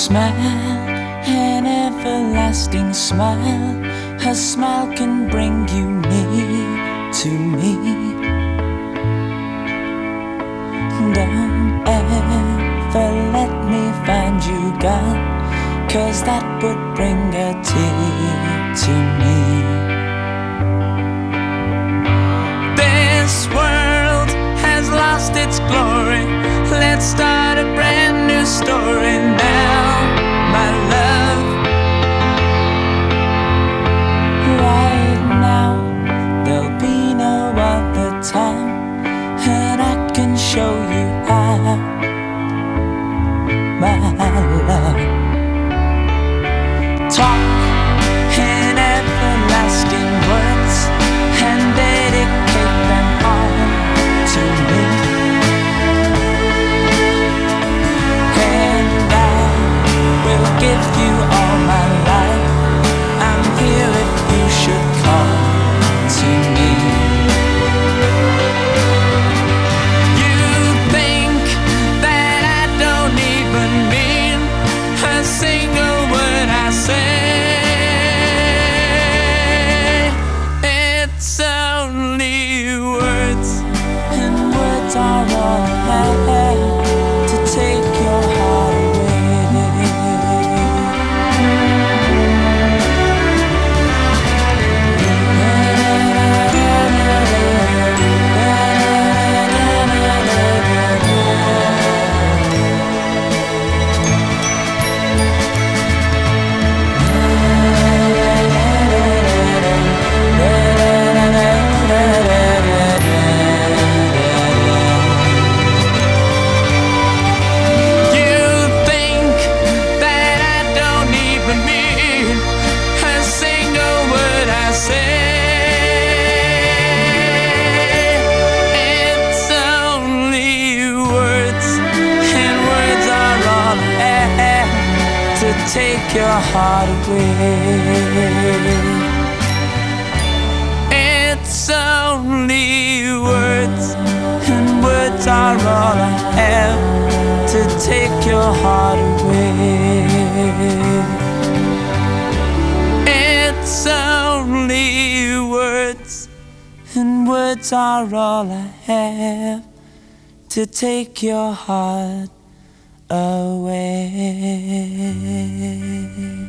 smile, an everlasting smile. Her smile can bring you near to me. Don't ever let me find you gone, 'cause that would bring a tear to me. This world has lost its glory. Let's start a brand new story now, my love. Right now, there'll be no other time, and I can show you how, my love. Talk in everlasting words and dedicate them all to me. Will give you all my life. I'm here if you should call to me. You think that I don't even mean a single word I say. It's only words, and words are all I have to take your heart away. Take your heart away. It's only words, and words are all I have to take your heart away. It's only words, and words are all I have to take your heart away.